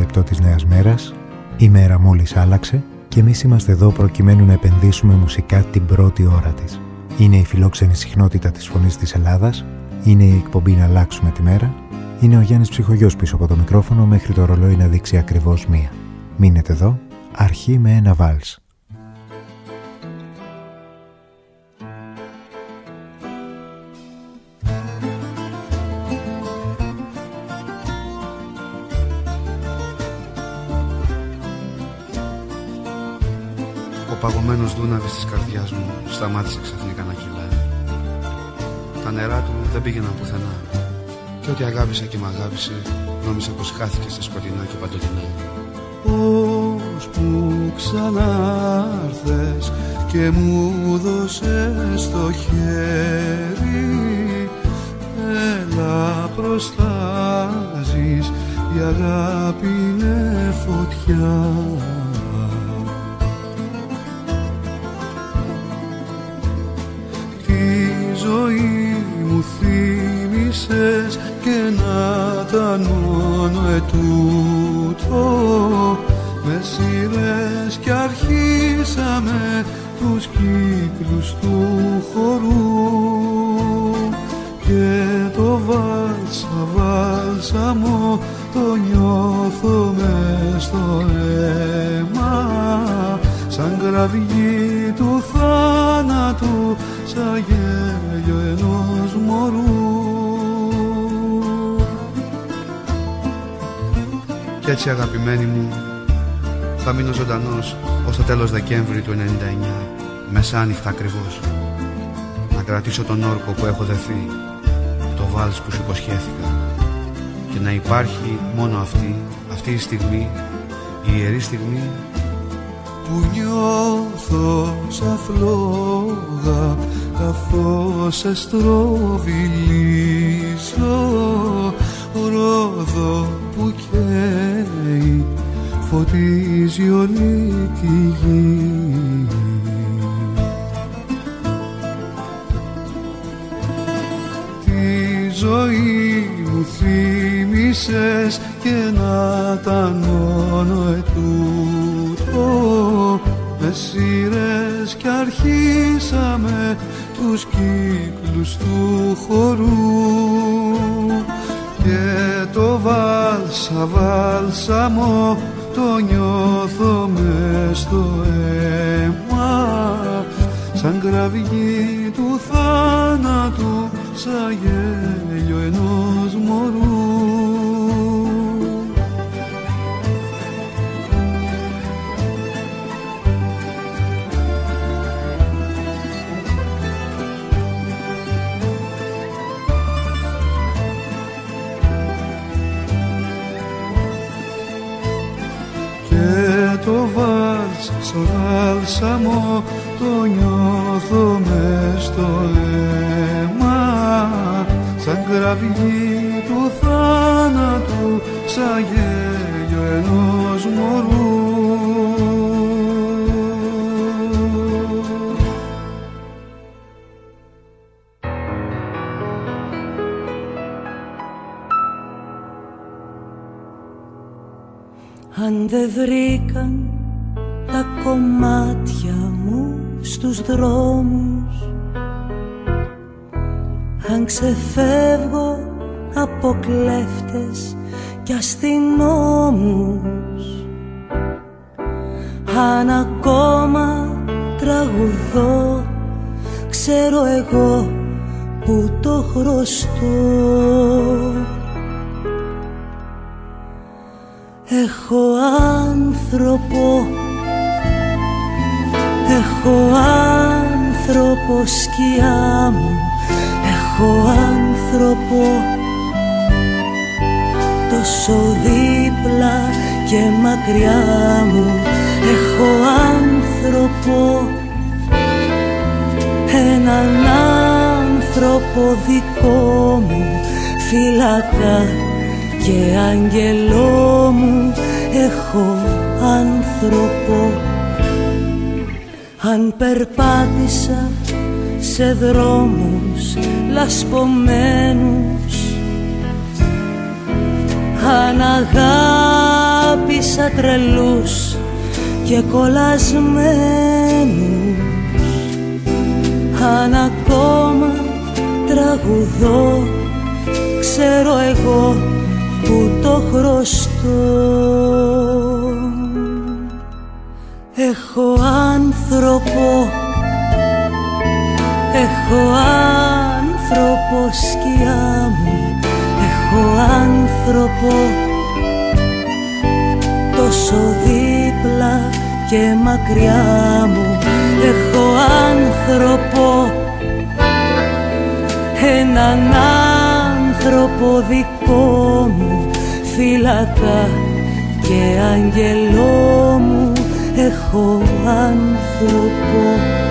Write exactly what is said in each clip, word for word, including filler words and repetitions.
λεπτό της νέας μέρας. Η μέρα μόλις άλλαξε και εμείς είμαστε εδώ προκειμένου να επενδύσουμε μουσικά την πρώτη ώρα της. Είναι η φιλόξενη συχνότητα της Φωνής της Ελλάδας, είναι η εκπομπή «Να αλλάξουμε τη μέρα», είναι ο Γιάννης Ψυχογιός πίσω από το μικρόφωνο μέχρι το ρολόι να δείξει ακριβώς μία. Μείνετε εδώ, αρχή με ένα βάλς. Ο παγωμένος δούναβης της καρδιάς μου σταμάτησε ξαφνικά να κυλάει. Τα νερά του δεν πήγαιναν πουθενά και ό,τι αγάπησα και μ' αγάπησε νόμιζα πως χάθηκε στα σκοτεινά και παντοτινά. Πώς που ξανάρθες και μου δώσες το χέρι, έλα προστάζεις, η αγάπη είναι φωτιά. Ζωή μου θύμισες και να ήταν μόνο ετούτο, με σειρές κι αρχίσαμε τους κύκλους του χορού και το βάλσα βάλσαμο το νιώθω μες στο αίμα, σαν κραυγή του θάνατου, σαν γέλιο ενός μωρού. Κι έτσι αγαπημένη μου θα μείνω ζωντανός ως το τέλος Δεκέμβρη του ενενήντα εννιά, μεσάνυχτα ακριβώς, να κρατήσω τον όρκο που έχω δεθεί, το βάλς που σου υποσχέθηκα, και να υπάρχει μόνο αυτή, αυτή η στιγμή, η ιερή στιγμή που νιώθω σαν φλόγα καθώς σε στροβιλίζω, ρόδο που καίει φωτίζει όλη τη γη. Τη ζωή μου θύμισες και να ήταν μόνο ετούτο, με σειρές κι αρχίσαμε τους κύκλους του χορού και το βάλσα βάλσαμο το νιώθω μες στο αίμα, σαν κραυγή του θάνατου, σαν γέλιο ενός μωρού. Το βάλσα βάλσαμο το νιώθω μες στο αίμα, σαν κραυγή του θάνατου, σαν γέλιο ενός μωρού. Αν δεν βρήκαν τα κομμάτια μου στους δρόμους, αν ξεφεύγω από κλέφτες κι αστυνόμους, αν ακόμα τραγουδώ, ξέρω εγώ που το χρωστώ. Έχω άνθρωπο, έχω άνθρωπο σκιά μου, έχω άνθρωπο τόσο δίπλα και μακριά μου, έχω άνθρωπο, έναν άνθρωπο δικό μου, φύλακα και άγγελό μου, έχω άνθρωπο. Αν περπάτησα σε δρόμους λασπωμένους, αν αγάπησα τρελούς και κολλασμένους. Αν ακόμα τραγουδώ, ξέρω εγώ που το χρωστώ. Έχω άνθρωπο, έχω άνθρωπο σκιά μου, έχω άνθρωπο τόσο δίπλα και μακριά μου. Έχω άνθρωπο, έναν άνθρωπο δικό μου, φύλακα και άγγελό μου. Έχω άνθρωπο.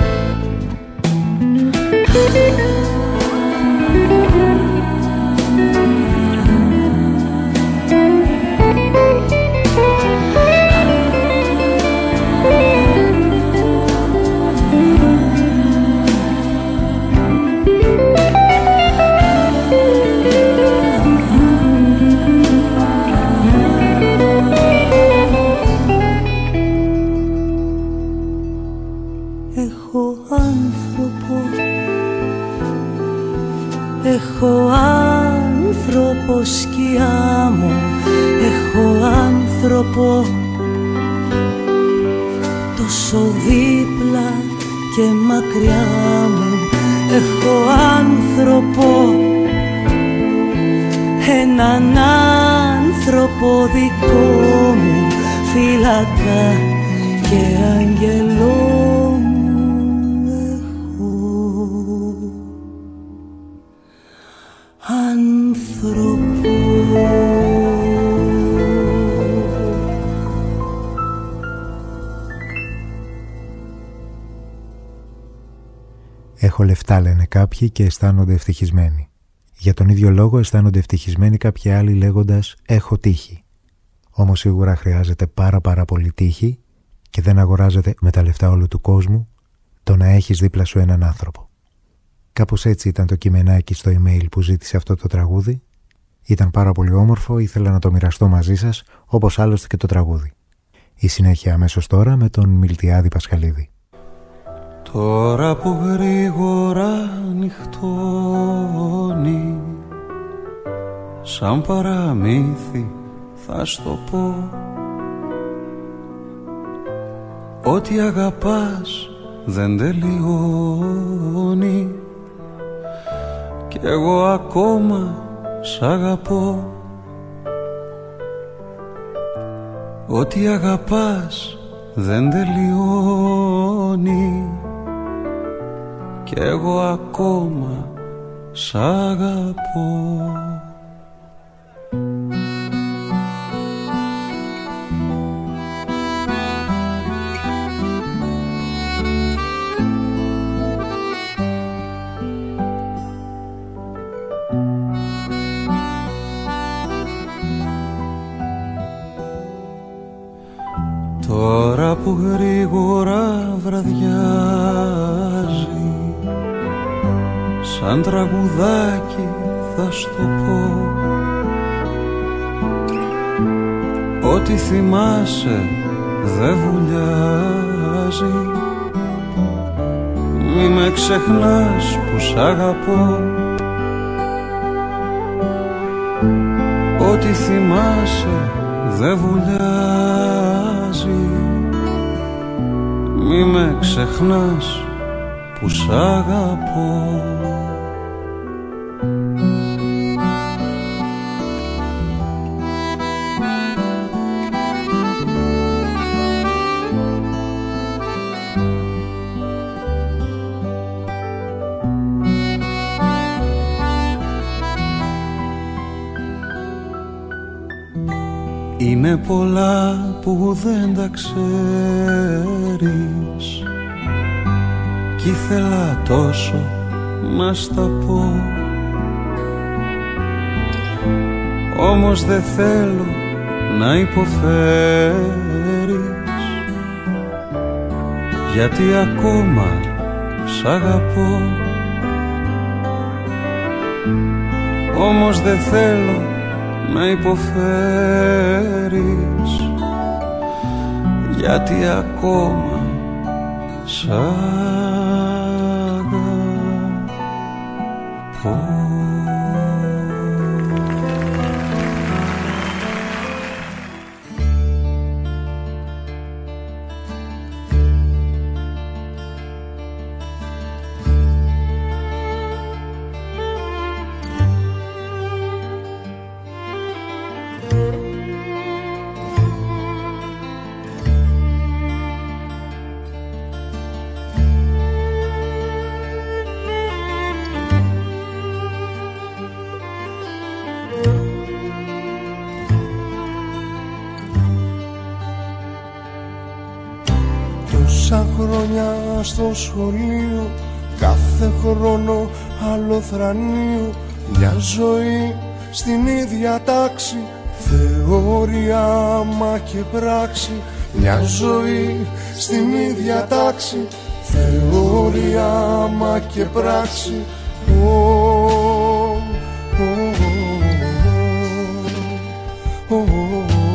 Έχω άνθρωπο σκιά μου, έχω άνθρωπο τόσο δίπλα και μακριά μου. Έχω άνθρωπο, έναν άνθρωπο δικό μου, φύλακα και άγγελό μου. Άνθρωπο. Έχω λεφτά, λένε κάποιοι, και αισθάνονται ευτυχισμένοι. Για τον ίδιο λόγο αισθάνονται ευτυχισμένοι κάποιοι άλλοι λέγοντας «έχω τύχη». Όμως σίγουρα χρειάζεται πάρα πάρα πολύ τύχη και δεν αγοράζεται με τα λεφτά όλου του κόσμου το να έχεις δίπλα σου έναν άνθρωπο. Κάπως έτσι ήταν το κειμενάκι στο email που ζήτησε αυτό το τραγούδι. Ήταν πάρα πολύ όμορφο, ήθελα να το μοιραστώ μαζί σας, όπως άλλωστε και το τραγούδι. Η συνέχεια αμέσως τώρα με τον Μιλτιάδη Πασχαλίδη. Τώρα που γρήγορα νυχτώνει, σαν παραμύθι θα στο πω, ότι αγαπάς δεν τελειώνει κι εγώ ακόμα σ' αγαπώ. Ότι αγαπάς δεν τελειώνει κι εγώ ακόμα σ' αγαπώ. Τώρα που γρήγορα βραδιάζει, σαν τραγουδάκι θα στο πω, ότι θυμάσαι δε βουλιάζει. Μη με ξεχνάς που σ' αγαπώ, ότι θυμάσαι δε βουλιάζει. Μη με ξεχνάς που σ' αγαπώ. Είναι πολλά που δεν τα ξέρεις κι ήθελα τόσο να στα πω, όμως δεν θέλω να υποφέρεις, γιατί ακόμα σ' αγαπώ. Όμως δεν θέλω να υποφέρεις, γιατί ακόμα σ' αγαπώ. Τόσα χρόνια στο σχολείο, κάθε χρόνο άλλο θρανείο, μια ζωή στην ίδια τάξη, θεωρία μα και πράξη. Μια ζωή στην ίδια τάξη, θεωρία μα και πράξη. Oh, oh, oh, oh, oh.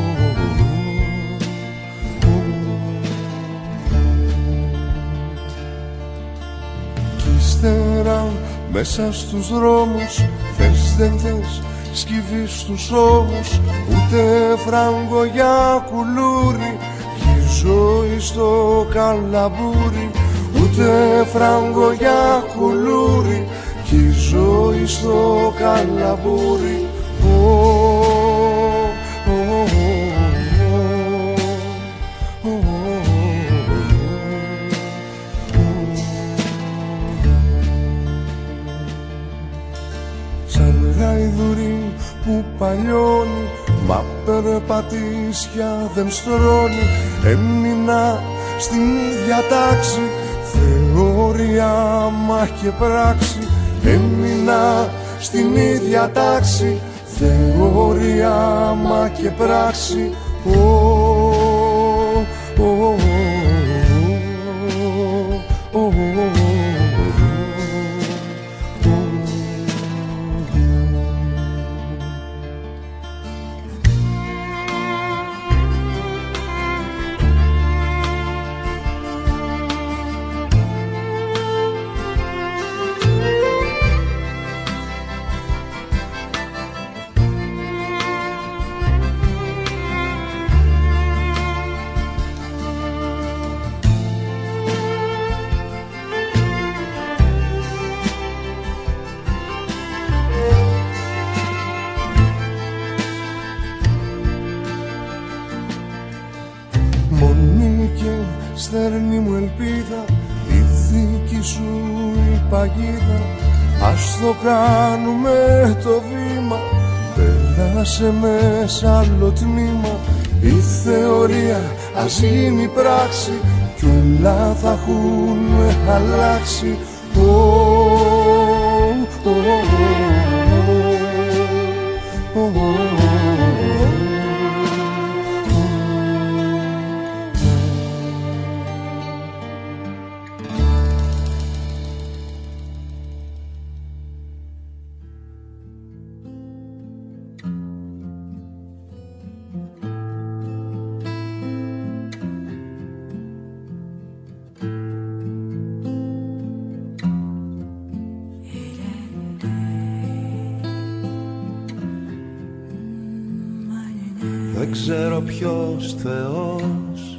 Μέσα στους δρόμους, θες δεν θες, σκύβει στους ώμους, ούτε φράγκο για κουλούρι, κι η ζωή στο καλαμπούρι. Ούτε φράγκο για κουλούρι, κι η ζωή στο καλαμπούρι. Που παλιώνει, μα περπατήσια δεν στρώνει. Έμεινα στην ίδια τάξη, θεωρία μα και πράξη. Έμεινα στην ίδια τάξη, θεωρία μα και πράξη. Oh, oh, oh, oh, oh, oh. Στέρνη μου ελπίδα, η δική σου η παγίδα. Ας το κάνουμε το βήμα, πέρασε με σ' άλλο τμήμα. Η θεωρία ας γίνει πράξη, κι όλα θα έχουν αλλάξει. Oh, oh, oh, oh, oh, oh. Δεν ξέρω ποιος Θεός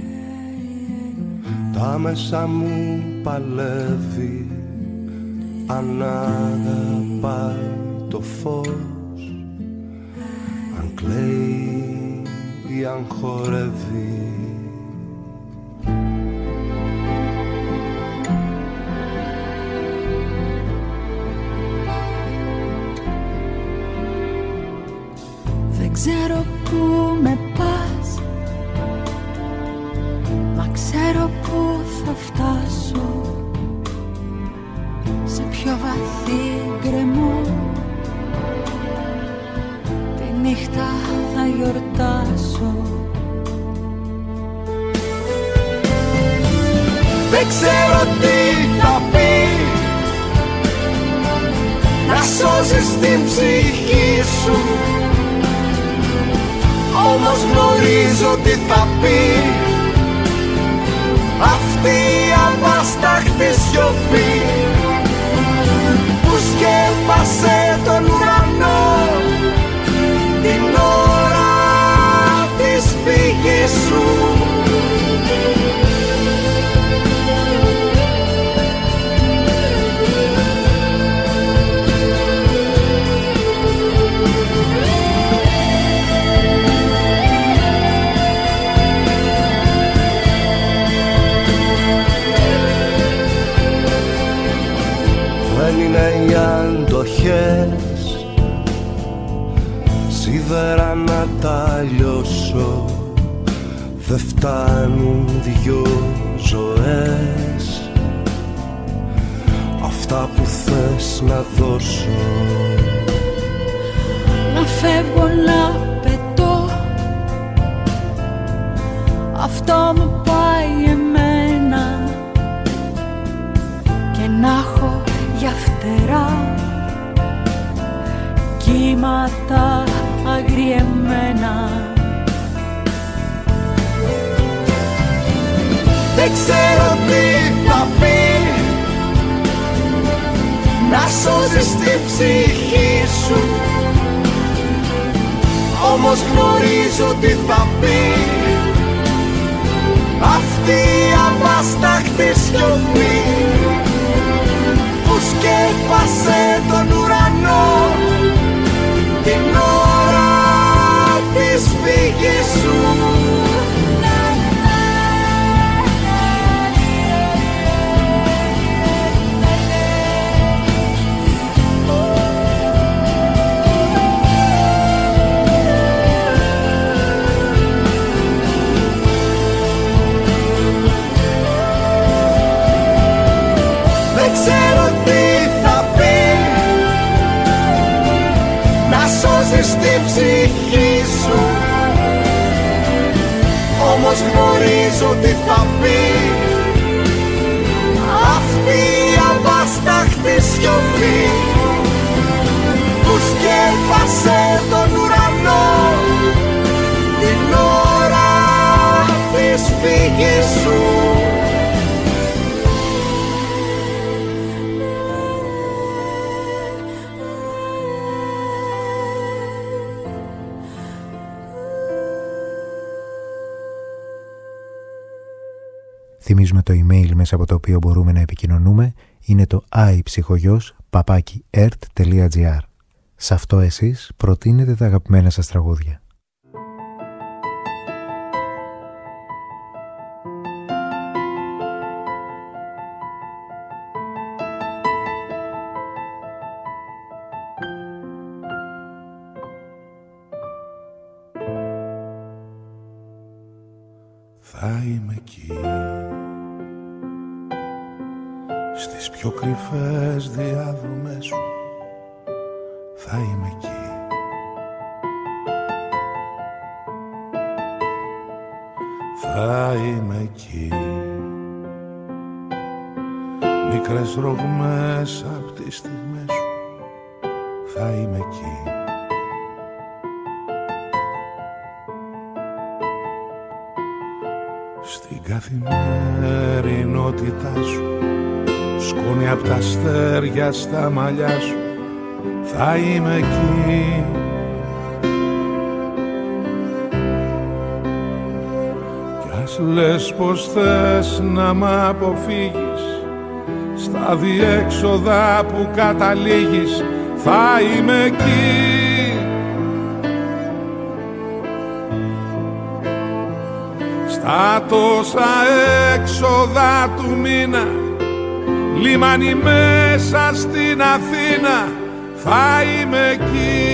τα μέσα μου παλεύει, αν αγαπάει το φως, αν κλαίει ή αν χορεύει. Δεν ξέρω πού με πας, μα ξέρω πού θα φτάσω, σε πιο βαθύ γκρεμό. Τη νύχτα θα γιορτάσω. Δεν ξέρω τι θα πει να σώσεις την ψυχή σου, όμως γνωρίζω τι θα πει αυτή η αβάσταχτη σιωπή που σκέπασε τον ουρανό την ώρα της φύγης σου. Δεν είναι οι αντοχές σίδερα να τα λιώσω, δεν φτάνουν δυο ζωές αυτά που θες να δώσω. Να φεύγω να πετώ, αυτό μου πάει εμένα, και να έχω για φτερά κύματα αγριεμένα. Δεν ξέρω τι θα πει να σώσεις την ψυχή σου, όμως γνωρίζω τι θα πει αυτή η αβάσταχτη σιωπή που σκέπασε τον ουρανό την ώρα της φύγης σου. Δεν ξέρω τι θα πει να σώσεις την ψυχή σου, όμως γνωρίζω τι θα πει αυτή η αβάσταχτη σιωπή που σκέπασε τον ουρανό την ώρα της φύγης σου. Θυμίζουμε το email μέσα από το οποίο μπορούμε να επικοινωνούμε είναι το iψυχογιός παπάκι ερτ τελεία τζι άρ. Σε αυτό εσείς προτείνετε τα αγαπημένα σας τραγούδια. Θα είμαι εκεί στις πιο κρυφές διάδρομες σου, θα είμαι εκεί. Θα είμαι εκεί, μικρές ρογμές απ' τις στιγμές σου, θα είμαι εκεί. Στην καθημερινότητά σου, σκόνη απ' τα αστέρια στα μαλλιά σου, θα είμαι εκεί. Κι ας λες πως θες να μ' αποφύγεις, στα διέξοδα που καταλήγεις, θα είμαι εκεί. Στα τόσα έξοδα του μήνα, λιμάνι μέσα στην Αθήνα, θα είμαι εκεί.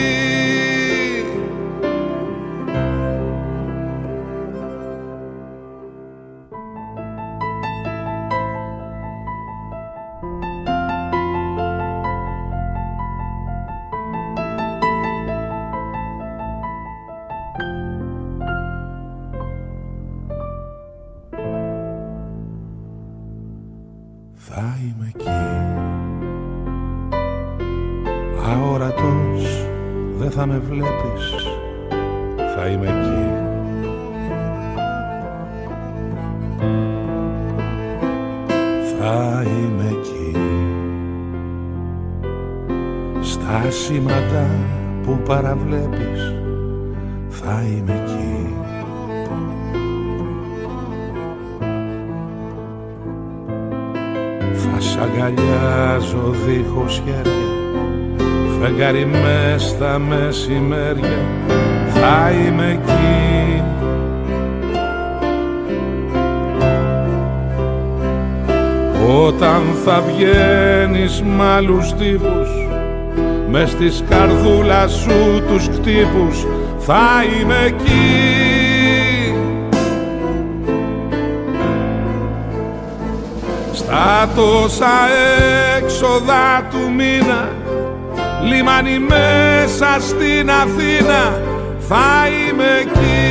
Θα είμαι εκεί. Αόρατος δεν θα με βλέπεις, θα είμαι εκεί. σήματα που παραβλέπεις, θα είμαι εκεί. Θα σ' αγκαλιάζω δίχως χέρια, φεγγάρι μες στα μεσημέρια, θα είμαι εκεί. Όταν θα βγαίνεις μ' άλλους τύπους, μες της καρδούλας σου τους κτύπους, θα είμαι εκεί. Στα τόσα έξοδα του μήνα, λιμάνι μέσα στην Αθήνα, θα είμαι εκεί.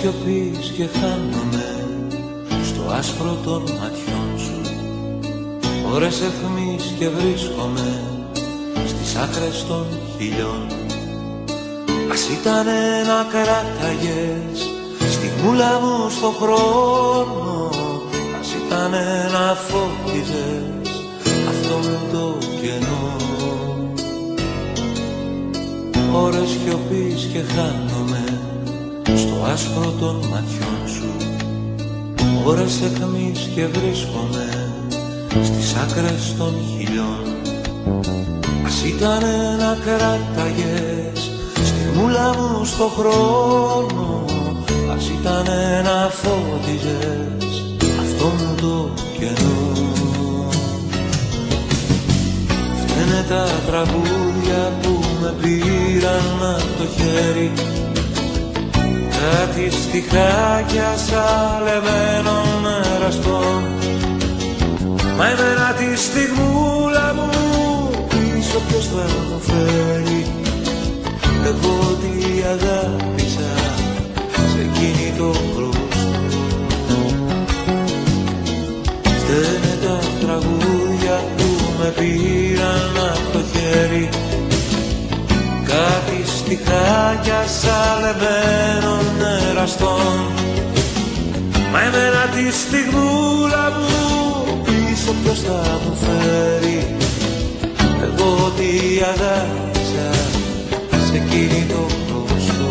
σιωπής και χάνομαι στο άσπρο των ματιών σου. Ώρες αιχμής και βρίσκομαι στις άκρες των χιλιών. Ας ήτανε να κράταγες στη μούλα μου στο χρόνο, ας ήτανε να φώτιζες αυτό μου το κενό. Ώρες σιωπής και χάνομαι στο άσπρο των ματιών σου. Ώρες αιχμής και βρίσκομαι στις άκρες των χιλιών. Ας ήτανε να κράταγες στη μούλα μου στο χρόνο, ας ήτανε να φώτιζες αυτό μου το κενό. Φταίνε τα τραγούδια που με πήραν από το χέρι, κάτι στιχάκια σαλεμένων εραστών. Μα εμένα τη στιγμούλα μου πίσω ποιος θα μου φέρει. Εγώ τι αγάπησα σε εκείνη το χρωστό. Φταίνε τα τραγούδια που με πήραν από το χέρι, κάτι στιχάκια σαλεμένων εραστών. Μα εμένα τη στιγμούλα μου πίσω ποιος θα μου φέρει. Εγώ τι αγάπησα σε εκείνη το χρωστό.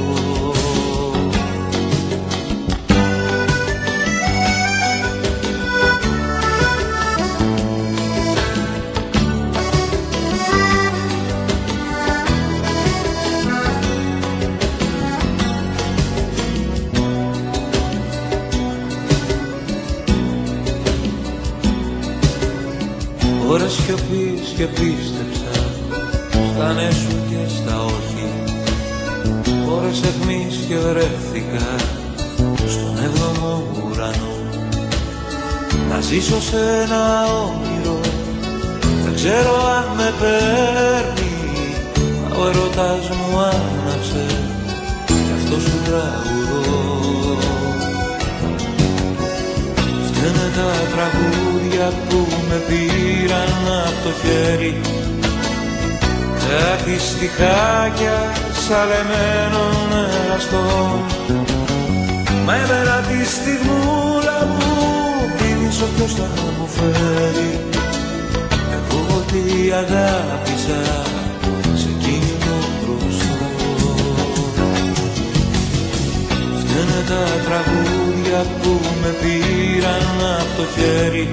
Ώρες σιωπής και πίστεψα στα ναι σου και στα όχι. Ώρες αιχμής και βρέθηκα στον έβδομο ουρανό. Να ζήσω σε ένα όνειρο, δεν ξέρω αν με παίρνει. Μα ο ερωτάς μου άναψε κι αυτό σου τραγουδώ. Φταίνε τα τραγούδια που με πήραν από το χέρι, κάτι στιχάκια σαλεμένων εραστών. Μα εμένα τη στιγμούλα μου πίσω ποιος θα μου φέρει. Εγώ τι αγάπησα σε εκείνη το χρωστό. Φταίνε τα τραγούδια που με πήραν από το χέρι,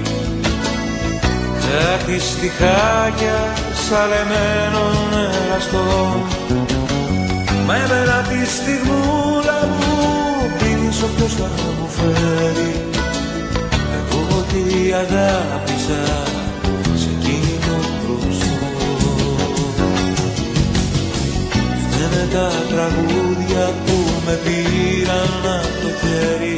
κάτι στιχάκια σαλεμένων εραστών. Μα εμένα τη στιγμούλα μου πίσω ποιος θα μου φέρει. Εγώ τι αγάπησα σε εκείνη το χρωστό. Φταίνε τα τραγούδια που με πήραν από το χέρι,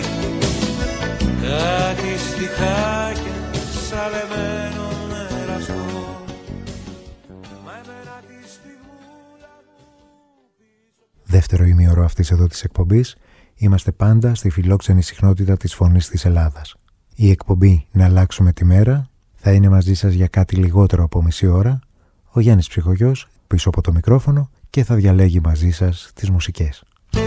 κάτι στιχάκια σαλεμένων εραστών. Δεύτερο ημίωρο αυτής εδώ της εκπομπής είμαστε πάντα στη φιλόξενη συχνότητα της Φωνής της Ελλάδας. Η εκπομπή «Να αλλάξουμε τη μέρα» θα είναι μαζί σας για κάτι λιγότερο από μισή ώρα. Ο Γιάννης Ψυχογιός πίσω από το μικρόφωνο και θα διαλέγει μαζί σας τις μουσικές.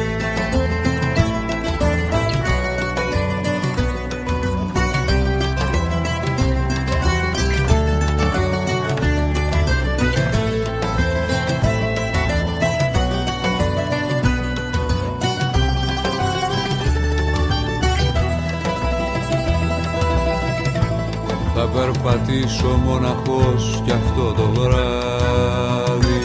Θα περπατήσω μοναχός κι αυτό το βράδυ,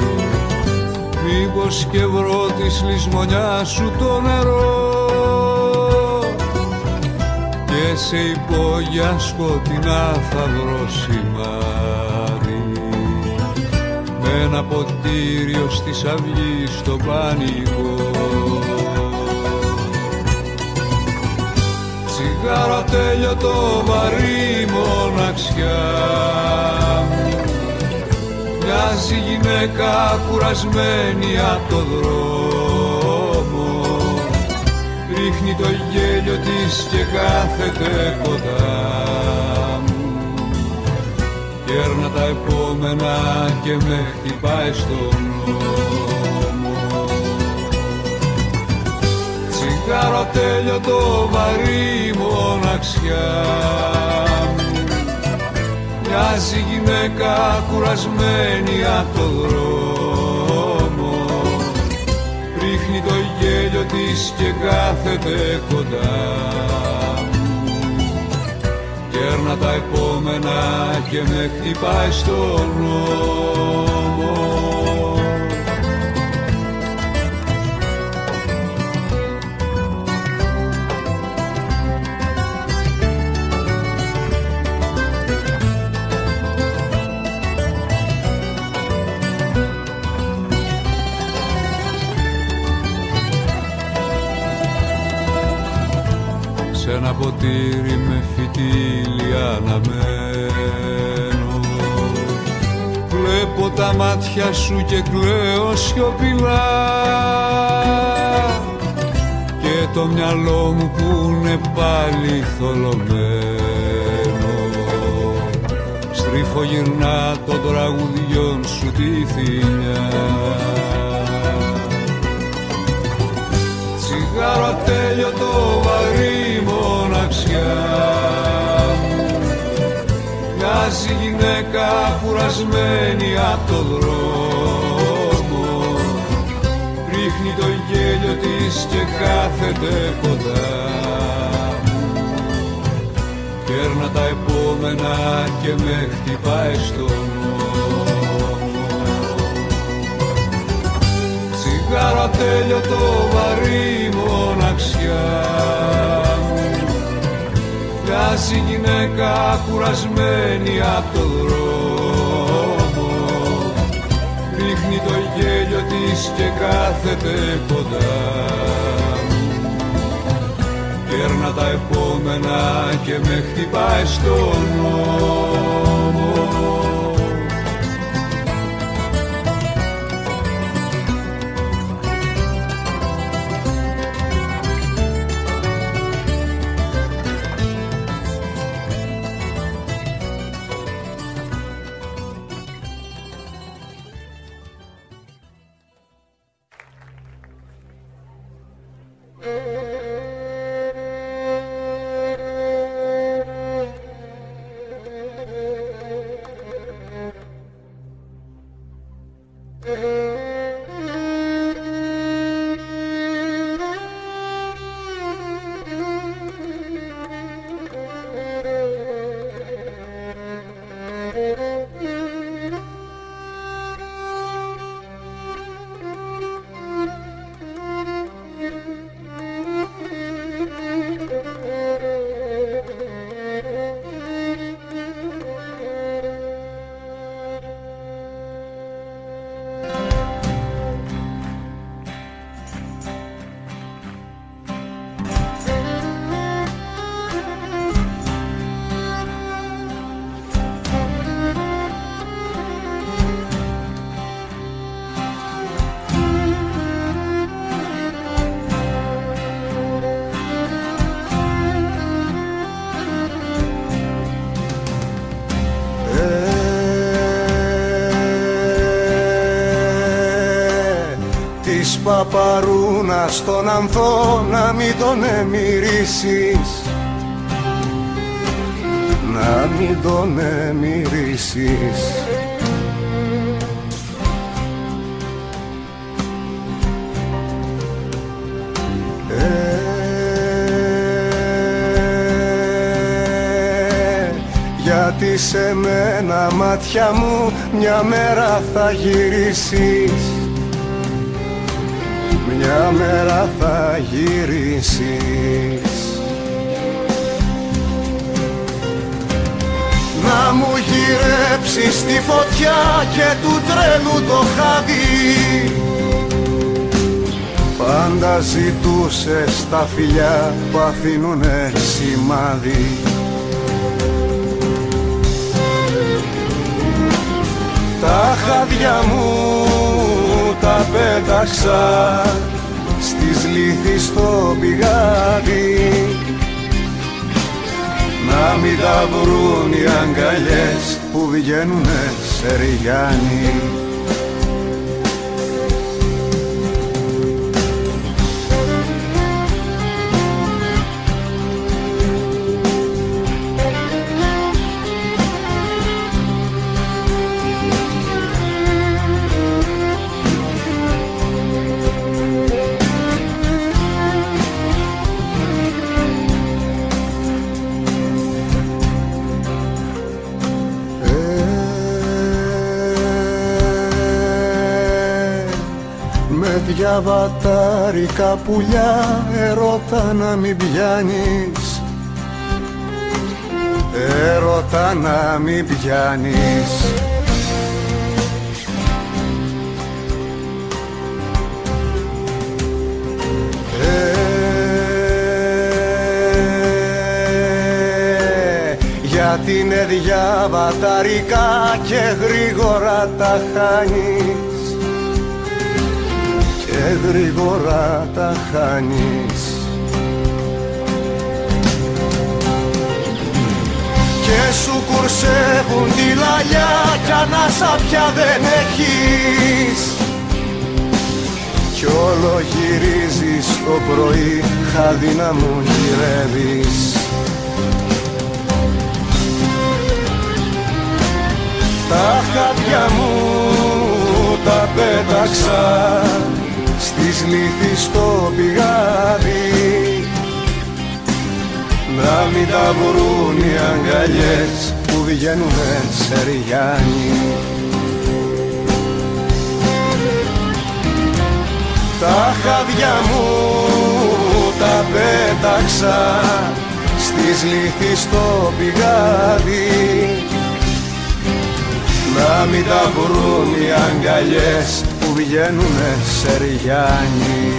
μήπως και βρω της λησμονιάς σου το νερό και σε υπόγεια σκοτεινά θα βρω σημάδι με ένα ποτήριο στις αυγή στο πανικό. Τσιγάρο τέλειωτο βαρύ μοναξιά μου, μοιάζει γυναίκα κουρασμένη απ' το δρόμο, ρίχνει το γέλιο της και κάθεται κοντά μου. Κέρνα τα επόμενα και με χτυπάει στον νόμο. Τσιγάρο τέλειωτο βαρύ μοναξιά μου. Μοιάζει γυναίκα κουρασμένη απ' το δρόμο. Ρίχνει το γέλιο της και κάθεται κοντά μου. Κέρνα τα επόμενα και με χτυπάει στον νόμο. Σ' ένα ποτήρι με φυτίλι αναμένω. Βλέπω τα μάτια σου και κλαίω σιωπηλά. Και το μυαλό μου που είναι πάλι θολωμένο. Στρίφω γυρνά των τραγουδιών σου τη θηλιά. Τσιγάρο τέλειωτο βαρύ μοναξιά μου. Μοιάζει γυναίκα κουρασμένη απ' το δρόμο. Ρίχνει το γέλιο της και κάθεται κοντά μου. Κέρνα τα επόμενα και με χτυπάει στον νόμο. Τσιγάρο τέλειωτο βαρύ μοναξιά μου. Μοιάζει γυναίκα κουρασμένη απ' το δρόμο. Ρίχνει το γέλιο της και κάθεται κοντά μου. Κέρνα τα επόμενα και με χτυπάει στον νόμο. Παπαρούνα στον ανθό να μην τον εμμυρίσεις, να μην τον εμμυρίσεις. Ε, γιατί σε μένα μάτια μου μια μέρα θα γυρίσεις, μια μέρα θα γυρίσεις. Να μου γυρέψεις τη φωτιά και του τρέλου το χάδι. Πάντα ζητούσες τα φιλιά που αφήνουνε σημάδι. Τα χάδια μου τα πέταξα στις λύθεις στο πηγάδι. Να μην τα βρουν οι αγκαλιές που βγαίνουνε σε ριγάνι. Διαβατάρικα πουλιά, ερώτα να μην πιάνεις, ερώτα να μην πιάνεις. Ε, γιατί είναι διαβατάρικα και γρήγορα τα χάνεις, και γρήγορα τα χάνεις. Και σου κουρσεύουν τη λαλιά κι ανάσα πια δεν έχεις, κι όλο γυρίζεις το πρωί, χάδι να μου γυρεύεις. Τα χάδια μου τα πέταξα στις λύθεις στο πηγάδι. Να μην τα βρουν οι αγκαλιές που βγαίνουνε σε ριγάνι. Τα χάδια μου τα πέταξα στις λύθεις στο πηγάδι. Να μην τα βρουν οι αγκαλιές που βγαίνουνε σε ριγάνι.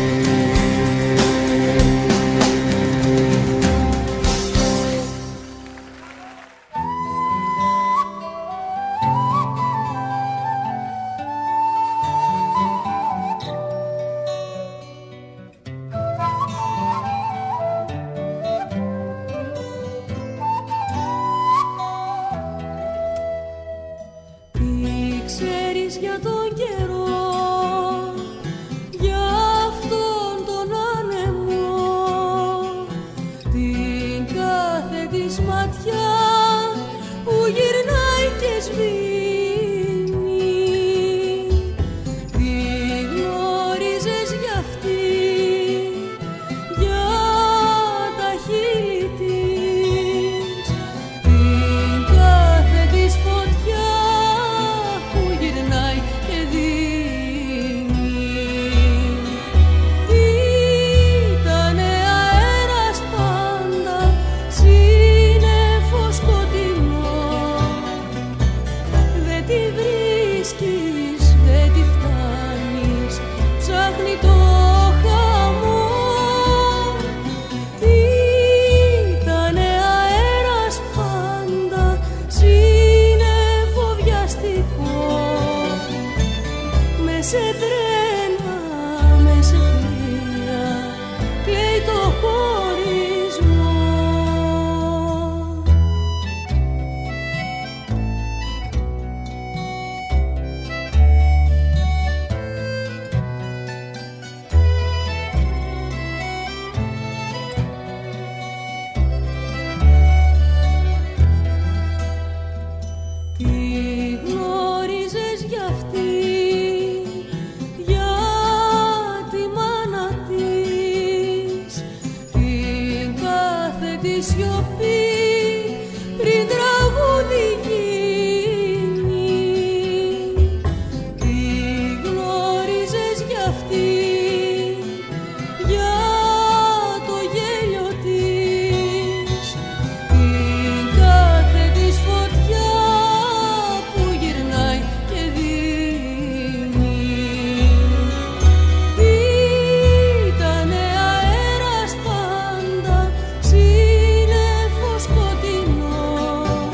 Σκοτεινό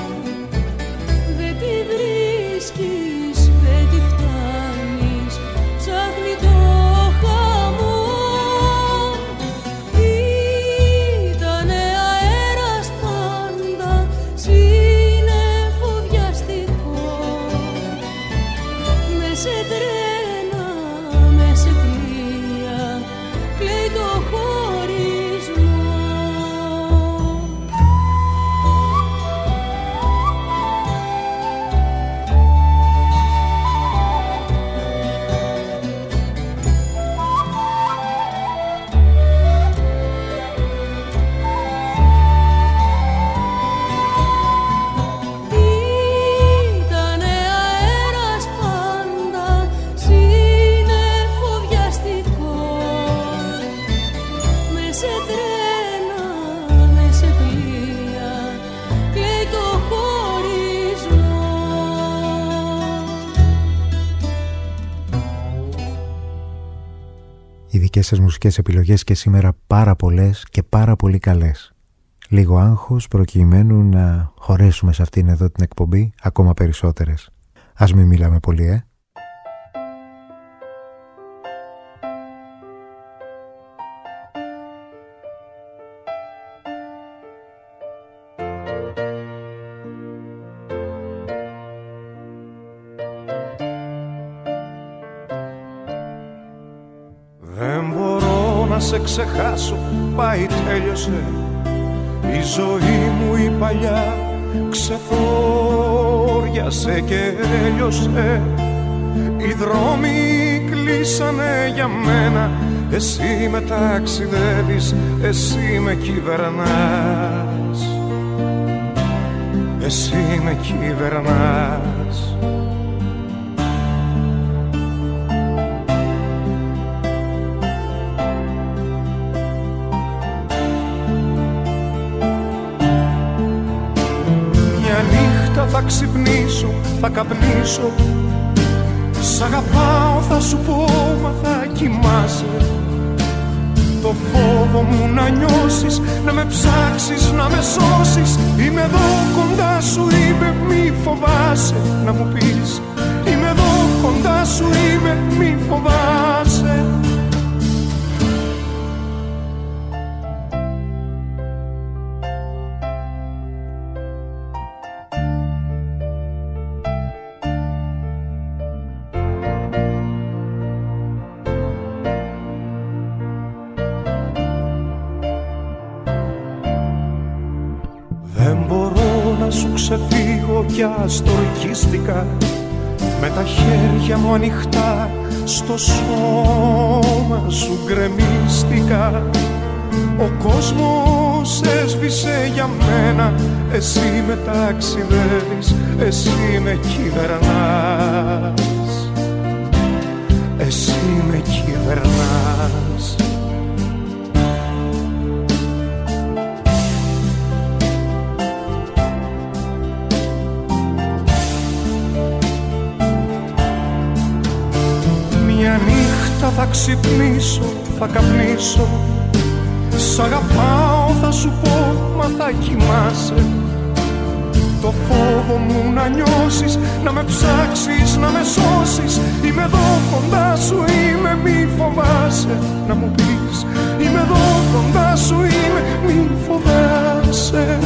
δικές σας μουσικές επιλογές και σήμερα πάρα πολλές και πάρα πολύ καλές. Λίγο άγχος προκειμένου να χωρέσουμε σε αυτήν εδώ την εκπομπή ακόμα περισσότερες. Ας μην μιλάμε πολύ, ε! Σε ξεχάσω, πάει τέλειωσε. Η ζωή μου η παλιά ξεθόριασε και έλειωσε. Οι δρόμοι κλείσανε για μένα. Εσύ με ταξιδεύεις, εσύ με κυβερνάς. Εσύ με κυβερνάς. Θα ξυπνήσω, θα καπνίσω. Σ' αγαπάω θα σου πω, μα θα κοιμάσαι. Το φόβο μου να νιώσεις, να με ψάξεις, να με σώσεις. Είμαι εδώ κοντά σου, είμαι, μη φοβάσαι. Να μου πεις, είμαι εδώ κοντά σου, είμαι, μη φοβάσαι. Ξεφύγω κι αστορκίστηκα. Με τα χέρια μου ανοιχτά στο σώμα σου γκρεμίστηκα. Ο κόσμος έσβησε για μένα. Εσύ με ταξιδεύεις, εσύ με κυβερνάς. Εσύ με κυβερνάς. Θα ξυπνήσω, θα καπνίσω. Σ' αγαπάω θα σου πω, μα θα κοιμάσαι. Το φόβο μου να νιώσεις, να με ψάξεις, να με σώσεις. Είμαι εδώ κοντά σου, είμαι, μη φοβάσαι. Να μου πεις, είμαι εδώ κοντά σου, είμαι, μη φοβάσαι.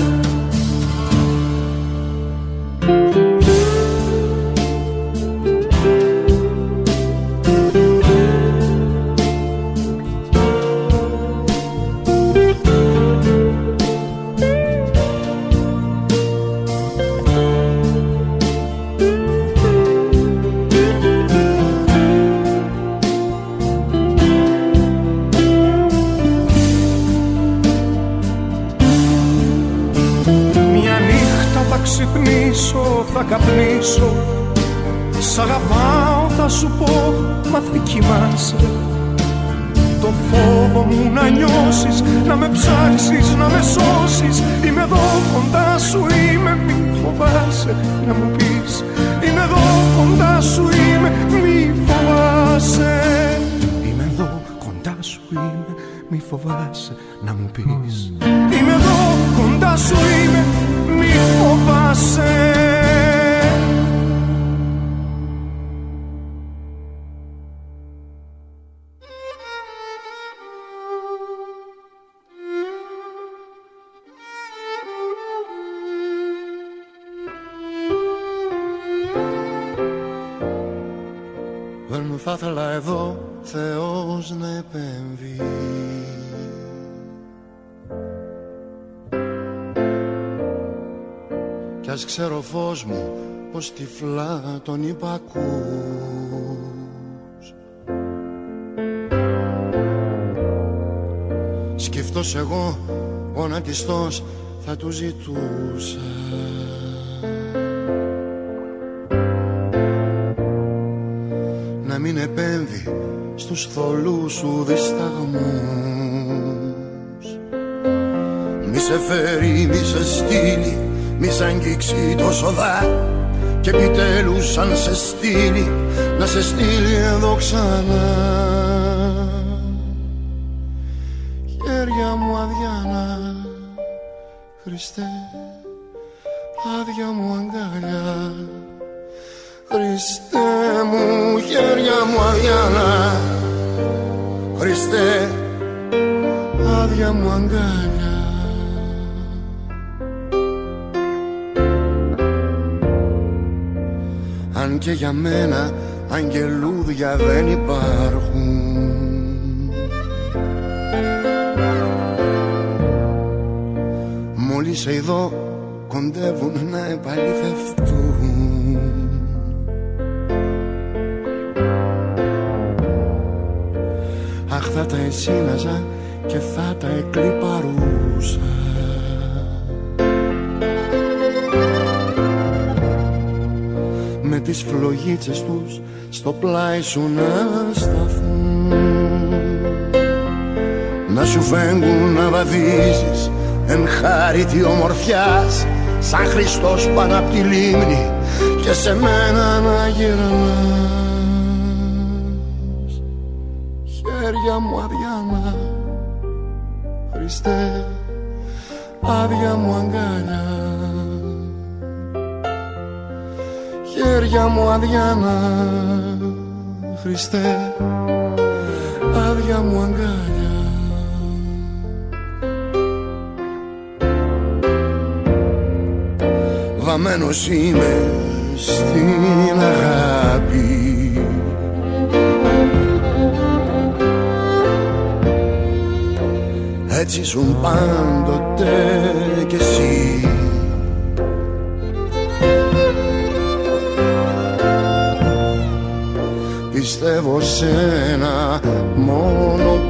Θα καπνίσω. Σ' αγαπάω θα σου πω, μα θα κοιμάσαι. Το φόβο μου να νιώσεις, να με ψάξεις, να με σώσεις. Είμαι εδώ κοντά σου, είμαι, μη φοβάσαι. Να μου πεις, είμαι εδώ κοντά σου, είμαι, μη φοβάσαι. Είμαι εδώ κοντά σου, είμαι, μη φοβάσαι. Να μου πεις, είμαι εδώ κοντά σου, είμαι, μη φοβάσαι. Δεν θα ήθελα εδώ Θεός να επέμβει. Κι ας ξέρω φως μου πως τυφλά τον υπακούς. Σκεφτός εγώ γονατιστός θα του ζητούσα. Να μην επέμβει στους θολούς σου δισταγμούς. Μη σε φέρει, μη σε στείλει, μη σ' αγγίξει το σοδά. Και επιτέλους αν σε στείλει, να σε στείλει εδώ ξανά. Χριστέ, άδεια μου αγκαλιά. Χριστέ μου, χέρια μου αδιάνα. Χριστέ, άδεια μου αγκαλιά. Αν και για μένα αγγελούδια δεν υπάρχουν, μόλις σε ειδώ κοντεύουν να επαληθευτούν. Αχ, θα τα εσύναζα και θα τα εκλιπαρούσα. Με τις φλογίτσες τους στο πλάι σου να σταθούν, να σου φέγγουν να βαδίζεις εν χάρητη ομορφιάς, σαν Χριστός πάνω απ' τη λίμνη και σε μένα να γυρνάς. Χέρια μου αδιάνα, Χριστέ, άδεια μου αγκαλιά. Χέρια μου αδιάνα, Χριστέ, άδεια μου αγκαλιά. Βαμμένος είμαι στην αγάπη, έτσι ήσουν πάντοτε κι εσύ. Πιστεύω σε ένα μονοπάτι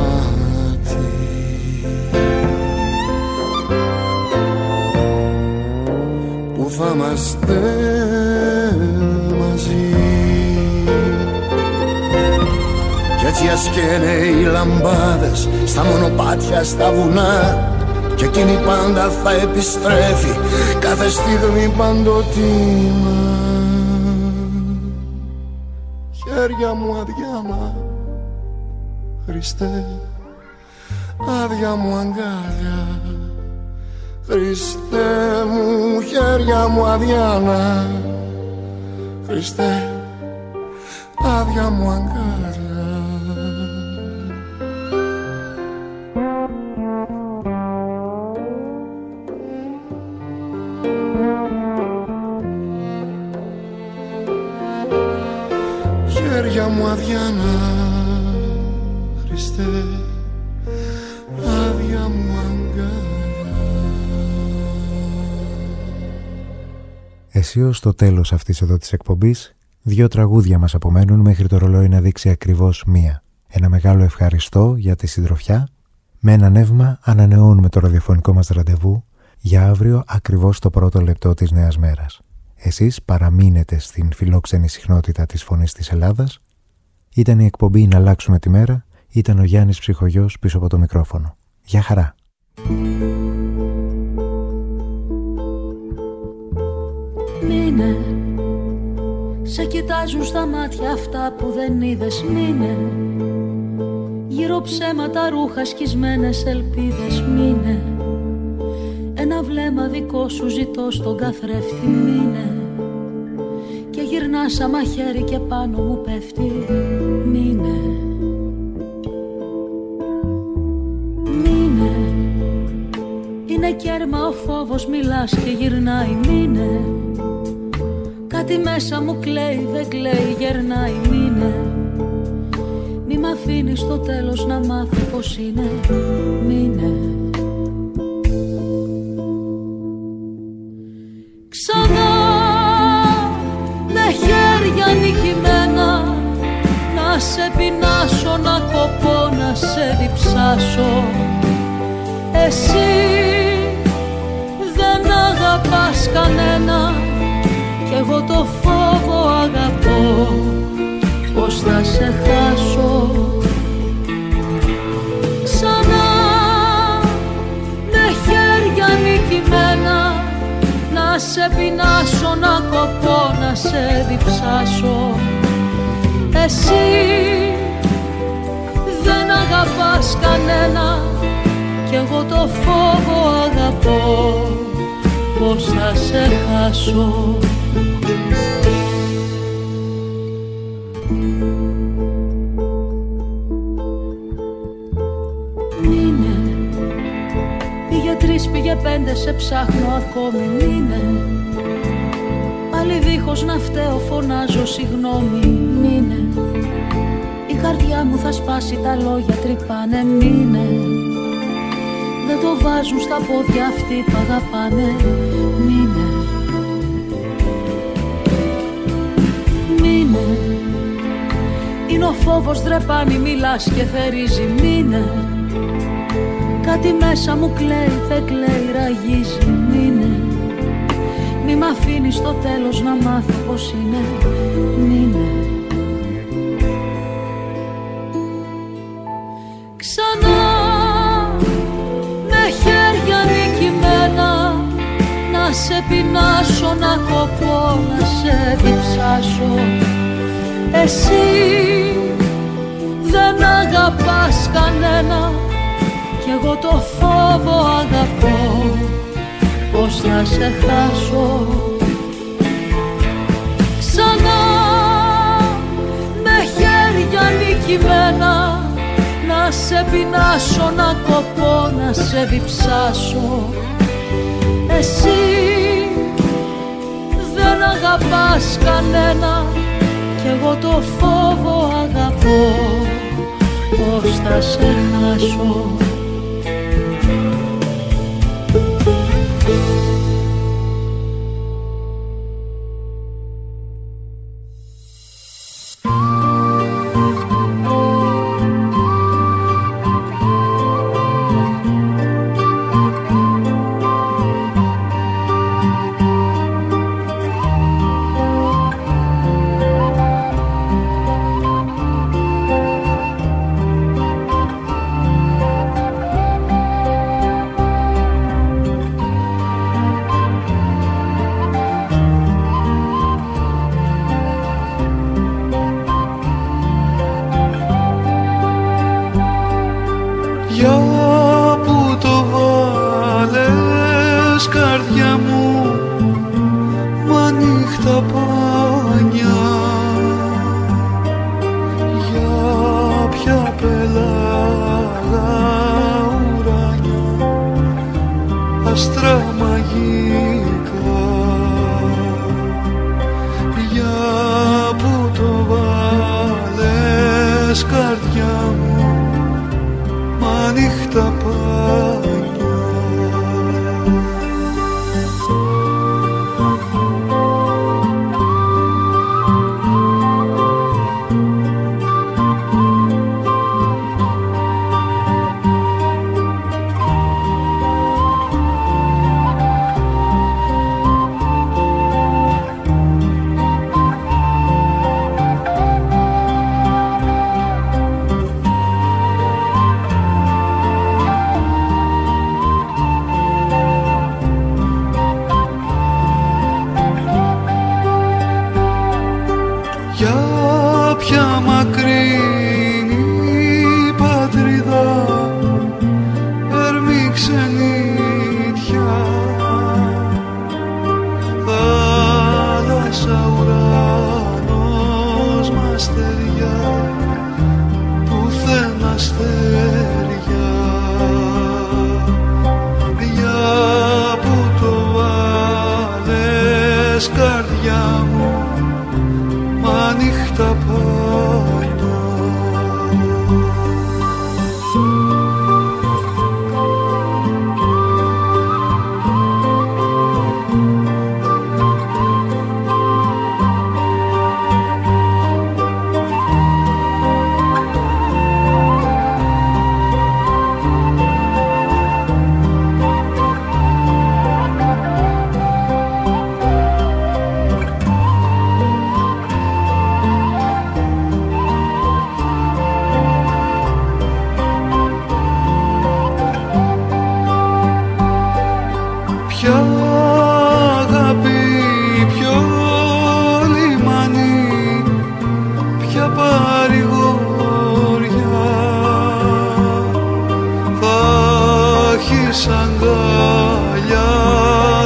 που θα είμαστε μαζί, κι έτσι ας καίνε οι λαμπάδες στα μονοπάτια, στα βουνά, κι εκείνη πάντα θα επιστρέφει κάθε στιγμή παντοτινά. Χέρια μου αδιάνα, Χριστέ, άδεια μου αγκάλια. Χριστέ μου, χέρια μου αδιάνα. Χριστέ, άδεια μου αγκάλια. Χέρια μου αδιάνα, Χριστέ, άδεια μου αγκάλια. Εσύ ως το τέλος αυτής εδώ της εκπομπής, δύο τραγούδια μας απομένουν μέχρι το ρολόι να δείξει ακριβώς μία. Ένα μεγάλο ευχαριστώ για τη συντροφιά. Με ένα νεύμα ανανεώνουμε το ραδιοφωνικό μας ραντεβού για αύριο ακριβώς το πρώτο λεπτό της νέας μέρας. Εσείς παραμείνετε στην φιλόξενη συχνότητα της Φωνής της Ελλάδας. Ήταν η εκπομπή «Να αλλάξουμε τη μέρα». Ήταν ο Γιάννης Ψυχογιός πίσω από το μικρόφωνο. Γεια χαρά. Μείνε, σε κοιτάζουν στα μάτια αυτά που δεν είδες. Μείνε, γύρω ψέματα, ρούχα, σκισμένες ελπίδες. Μείνε, ένα βλέμμα δικό σου ζητώ στον καθρέφτη. Μείνε, και γυρνά σαν μαχαίρι και πάνω μου πέφτει. Μείνε, μείνε, είναι κέρμα ο φόβος, μιλάς και γυρνάει. Μείνε, κάτι μέσα μου κλαίει, δεν κλαίει, γερνάει. Μείνε, μη μ' αφήνεις στο τέλος να μάθω πως είναι. Μείνε, ξανά με χέρια νικημένα να σε πεινάσω, να κοπώ, να σε διψάσω. Εσύ δεν αγαπάς κανένα κι εγώ το φόβο αγαπώ, πως θα σε χάσω. Ξανά με χέρια νικημένα να σε πεινάσω, να κοπώ, να σε διψάσω. Εσύ δεν αγαπάς κανένα κι κι εγώ το φόβο αγαπώ, πως θα σε χάσω. Μείνε, πήγε τρεις, πήγε πέντε, σε ψάχνω ακόμη. Μείνε, πάλι δίχως να φταίω φωνάζω συγγνώμη. Μείνε, η καρδιά μου θα σπάσει, τα λόγια τρυπάνε. Μείνε, δεν το βάζουν στα πόδια αυτοί που αγαπάνε. Μείνε, μείνε, είναι ο φόβος δρεπάνει, μιλάς και θερίζει. Μείνε, κάτι μέσα μου κλαίει, δεν κλαίει, ραγίζει. Μείνε, μη μ' αφήνεις στο τέλος να μάθω πως είναι. Μείνε, ξανά με χέρια νικημένα να σε πεινάσω, να κοπώ, να σε διψάσω. Εσύ δεν αγαπάς κανένα κι εγώ το φόβο αγαπώ, πως θα σε χάσω. Ξανά με χέρια νικημένα να σε πεινάσω, να κοπώ, να σε διψάσω. Εσύ δεν αγαπάς κανένα κι εγώ το φόβο αγαπώ, πως θα σε χάσω.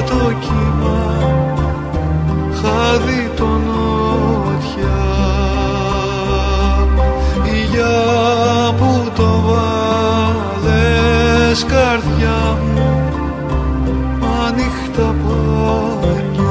το κύμα, χάδι το νότια, για που το βάλες καρδιά μου ανοιχτά πάνια.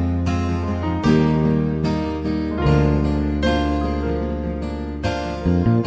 you.